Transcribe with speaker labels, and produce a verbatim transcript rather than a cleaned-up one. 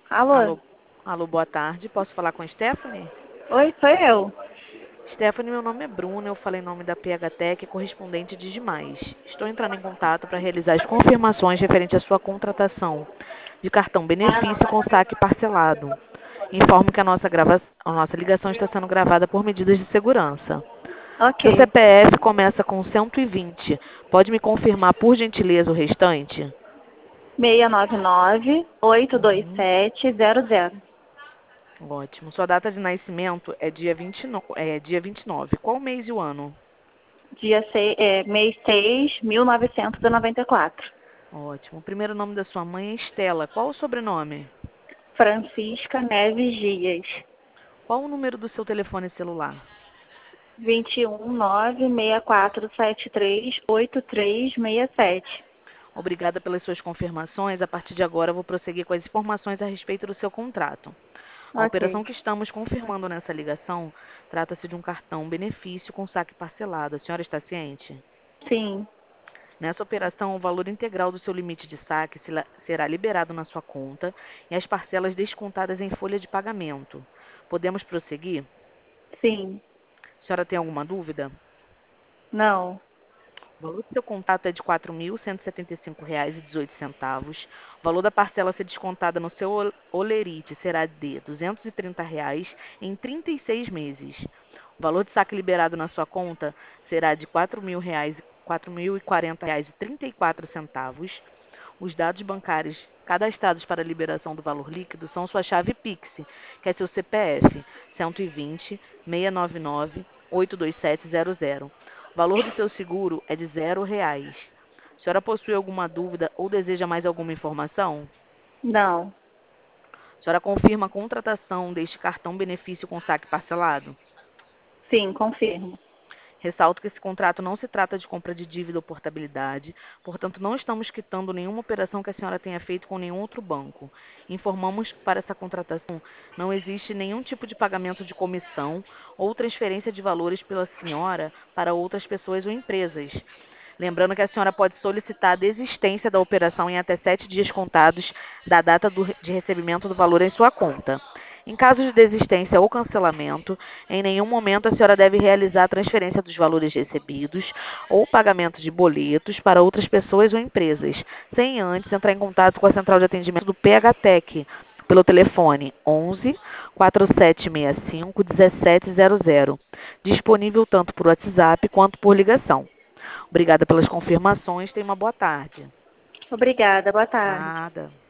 Speaker 1: Alô?
Speaker 2: Alô, alô, boa tarde. Posso falar com a Stephanie?
Speaker 1: Oi, sou eu.
Speaker 2: Stephanie, meu nome é Bruna. Eu falei em nome da P H Tech, correspondente de Demais. Estou entrando em contato para realizar as confirmações referente à sua contratação de cartão benefício com saque parcelado. Informo que a nossa, grava... a nossa ligação está sendo gravada por medidas de segurança. Seu
Speaker 1: Ok.
Speaker 2: C P F começa com cento e vinte. Pode me confirmar, por gentileza, o restante?
Speaker 1: seis nove nove, oito dois
Speaker 2: Uhum.
Speaker 1: sete, zero zero.
Speaker 2: Ótimo. Sua data de nascimento é dia vinte e nove, é dia vinte e nove. Qual mês e o ano?
Speaker 1: Dia seis, é, mês seis, mil novecentos e noventa e quatro.
Speaker 2: Ótimo. O primeiro nome da sua mãe é Estela. Qual o sobrenome?
Speaker 1: Francisca Neves Dias.
Speaker 2: Qual o número do seu telefone celular?
Speaker 1: vinte e um, nove, seis quatro sete três, oito três seis sete.
Speaker 2: Obrigada pelas suas confirmações. A partir de agora, eu vou prosseguir com as informações a respeito do seu contrato. A
Speaker 1: Ok.
Speaker 2: operação que estamos confirmando nessa ligação trata-se de um cartão benefício com saque parcelado. A senhora está ciente?
Speaker 1: Sim.
Speaker 2: Nessa operação, o valor integral do seu limite de saque se la- será liberado na sua conta e as parcelas descontadas em folha de pagamento. Podemos prosseguir?
Speaker 1: Sim.
Speaker 2: A senhora tem alguma dúvida?
Speaker 1: Não.
Speaker 2: O valor do seu contrato é de quatro mil cento e setenta e cinco reais e dezoito centavos. O valor da parcela a ser descontada no seu ol- olerite será de duzentos e trinta reais em trinta e seis meses. O valor de saque liberado na sua conta será de quatro mil reais, quatro mil e quarenta reais e trinta e quatro centavos. Os dados bancários cadastrados para a liberação do valor líquido são sua chave Pix, que é seu C P F, cento e vinte, seiscentos e noventa e nove, oitocentos e vinte e sete zero zero. O valor do seu seguro é de zero reais. A senhora possui alguma dúvida ou deseja mais alguma informação?
Speaker 1: Não.
Speaker 2: A senhora confirma a contratação deste cartão benefício com saque parcelado?
Speaker 1: Sim, confirmo.
Speaker 2: Ressalto que esse contrato não se trata de compra de dívida ou portabilidade, portanto, não estamos quitando nenhuma operação que a senhora tenha feito com nenhum outro banco. Informamos que para essa contratação não existe nenhum tipo de pagamento de comissão ou transferência de valores pela senhora para outras pessoas ou empresas. Lembrando que a senhora pode solicitar a desistência da operação em até sete dias contados da data do- de recebimento do valor em sua conta. Em caso de desistência ou cancelamento, em nenhum momento a senhora deve realizar a transferência dos valores recebidos ou pagamento de boletos para outras pessoas ou empresas, sem antes entrar em contato com a central de atendimento do P H Tech pelo telefone onze, quatro sete seis cinco, um sete zero zero, disponível tanto por WhatsApp quanto por ligação. Obrigada pelas confirmações. Tenha uma boa tarde.
Speaker 1: Obrigada. Boa tarde.
Speaker 2: Nada.